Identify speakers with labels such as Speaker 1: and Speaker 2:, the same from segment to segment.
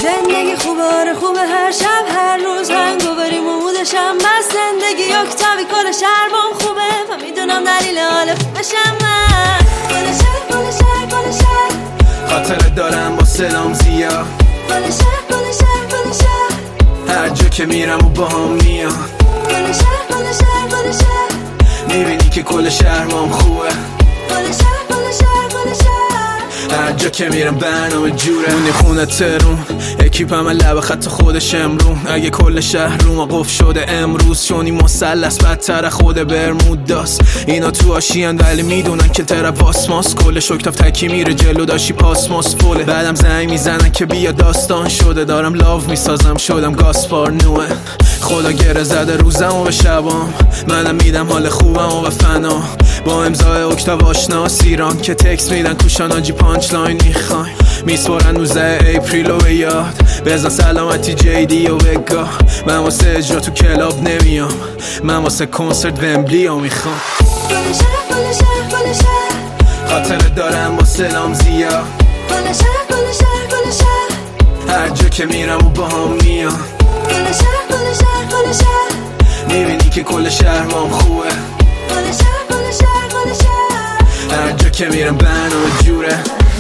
Speaker 1: زندگی خوبه خوبه هر شب هر روز هنگوبری مودشم بس زندگی اکتاوی کل شهر بام خوبه و میدونم دلیل حال خوبشم من کل شهر کل شهر کل شهر
Speaker 2: خاطره دارم با سلام زیاد
Speaker 1: کل شهر کل شهر کل شهر
Speaker 2: هر جا که میرم و با هم میاد
Speaker 1: کل شهر کل شهر کل شهر
Speaker 2: میبینی که کل شهر بام خوبه
Speaker 1: کل شهر کل شهر کل شهر
Speaker 2: هر جا که میرم برنامه جوره اونی خونه ترون اکیپم لب خط خودش امرون اگه کل شهر رو ما قف شده امروز چونی مثلث بدتر خود برمود داست اینا تو آشیان ولی میدونن که طرف آسماس کل شکتاف تکی میره جلو داشی پاسماس فوله بعدم زنگ میزنن که بیا داستان شده دارم لاو میسازم شدم گاسپار نوه خدا گره زده روزم و به شبام منم میدم حال خوبم و به فنا با امضای اکتاو آشناس ایران که تکس میدن کوشان آجی پانچ لاین میخوایم میسپرن 19 اپریل و به یاد بزن سلامتی جیدی و بگاه من واسه اجرا تو کلاب نمیام من واسه کنسرت ومبلی ها میخوام
Speaker 1: کل شهر کل شهر کل شهر
Speaker 2: خاطره دارم با سلام زیاد
Speaker 1: کل شهر کل شهر کل شهر
Speaker 2: هر جا که میرم و با هم میاد
Speaker 1: کل شهر کل شهر کل شهر
Speaker 2: میبینی که کل شهر بام خوبه
Speaker 1: کل شهر کل شهر کل شهر
Speaker 2: هر جا که میرم برنامه جوره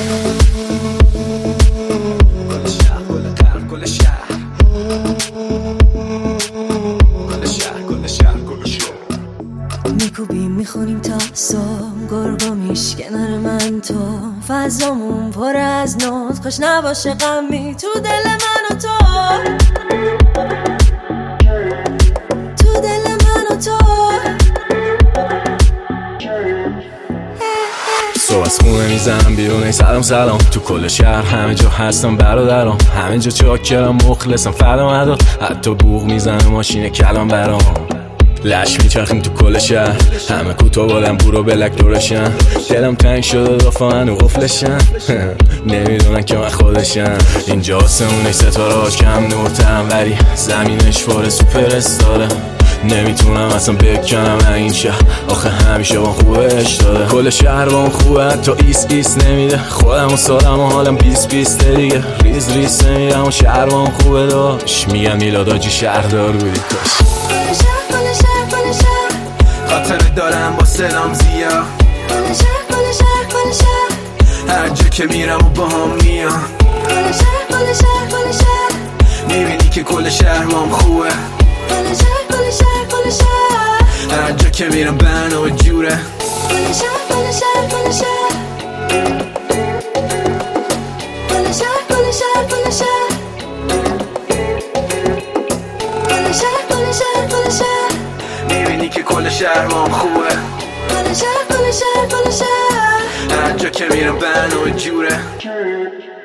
Speaker 2: کل شهر کل شهر کل شهر کل شهر کل شهر
Speaker 1: میکوبیم میخونیم تا صبح گرگا میشکنن من تو فضامون پر از نوت خوش نباشه غمی تو دل من و تو تو دل من و تو
Speaker 3: صبح از خونه میزنم بیرون ای سلام سلام تو کل شهر همه جا هستم برادرام همه جا چاکرم مخلصم فدا مدار حتی بوق میزنم ماشین کلام برام لش میچرخیم تو کل شهر همه کوتاه بادم برو بلک دورشن دلم تنگ شده دافان و قفلشن نمیدونن که من خودشم اینجا آسمونش ستارهاش کم نورترم ولی زمینش فار سوپر استاره نمیتونم اصلا بکنم این شهر آخه همیشه با خوبش داده کل شهر با خوبه حتی ایس نمیده خودم و سالم و حالم 20 دیگه ریز نمیدم و شهر با خوبه داشت میگم میلاداجی شهردار بودی کاش
Speaker 1: کل شهر کل شهر کل شهر
Speaker 2: خاطره دارم با سلام زیاد
Speaker 1: کل شهر کل شهر کل شهر
Speaker 2: هر جا که میرم و با هم میاد
Speaker 1: کل شهر کل شهر کل شهر
Speaker 2: میبینی که کل شهر بام خوبه
Speaker 1: کل شهر کل شهر کل شهر
Speaker 2: هر جا که میرم برنامه جوره
Speaker 1: کل شهر کل شهر کل شهر کل شهر کل شهر کل شهر کل شهر کل شهر کل شهر
Speaker 2: میبینی که کل شهر بام خوبه
Speaker 1: کل شهر کل شهر کل شهر
Speaker 2: هر جا که میرم برنامه جوره